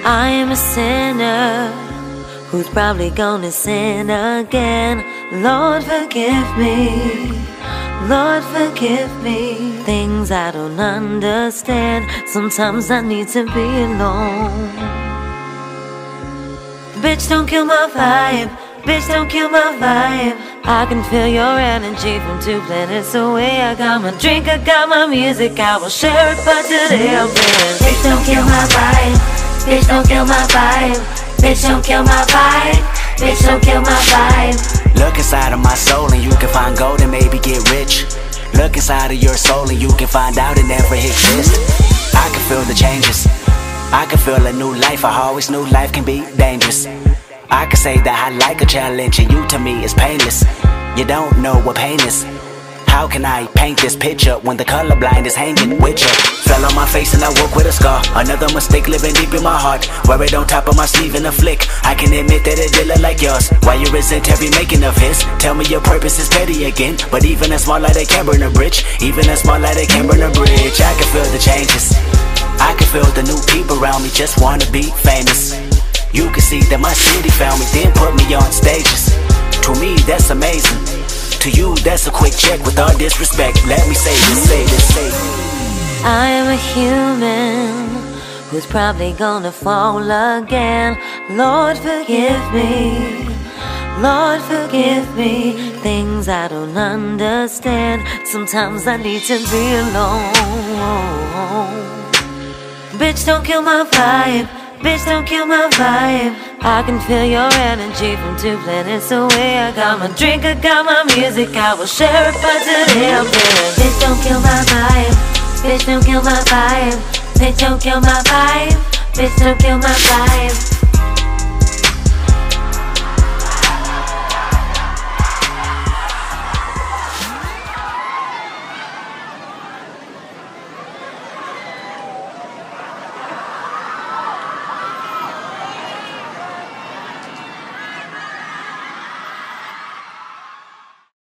I am a sinner who's probably gonna sin again. Lord, forgive me. Lord, forgive me. Things I don't understand. Sometimes I need to be alone. Bitch, don't kill my vibe. Bitch, don't kill my vibe. I can feel your energy from 2 planets away. I got my drink, I got my music, I will share it, but today I'm feeling. Bitch, don't kill my vibe. Bitch, don't kill my vibe. Bitch, don't kill my vibe. Bitch, don't kill my vibe. Look inside of my soul and you can find gold and maybe get rich. Look inside of your soul and you can find out it never exists. I can feel the changes. I can feel a new life. I always knew life can be dangerous. I can say that I like a challenge and you to me is painless. You don't know what pain is. How can I paint this picture when the colorblind is hanging with you? Fell on my face and I woke with a scar. Another mistake living deep in my heart. Wear it on top of my sleeve in a flick. I can admit that it did look like yours. Why you resent every making of his? Tell me your purpose is petty again. But even a small light that can burn a bridge. Even a small light that can burn a bridge. I can feel the changes. I can feel the new people around me just wanna be famous. You can see that my city found me, then put me on stages. To me, that's amazing. To you, that's a quick check. With all disrespect, let me say this, say this, say this. I am a human who's probably gonna fall again. Lord, forgive me. Lord, forgive me. Things I don't understand. Sometimes I need to be alone. Bitch, don't kill my vibe. Bitch, don't kill my vibe. I can feel your energy from 2 planets away. I got my drink, I got my music, I will share it, but today I'm feeling. Bitch, don't kill my vibe. Bitch, don't kill my vibe. Bitch, don't kill my vibe. Bitch, don't kill my vibe.